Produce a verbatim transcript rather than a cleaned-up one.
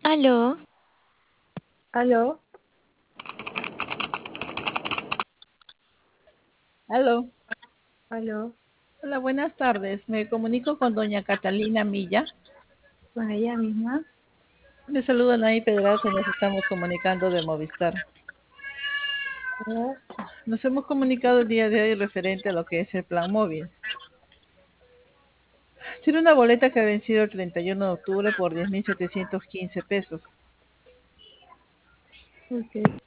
Aló, Aló, Aló, aló, hola, buenas tardes. Me comunico con doña Catalina Milla. con ella misma. Le saluda Nay Pedraza y nos estamos comunicando de Movistar. ¿Verdad? Nos hemos comunicado el día de hoy referente a lo que es el plan móvil. Tiene una boleta que ha vencido el treinta y uno de octubre por diez mil setecientos quince pesos. Ok.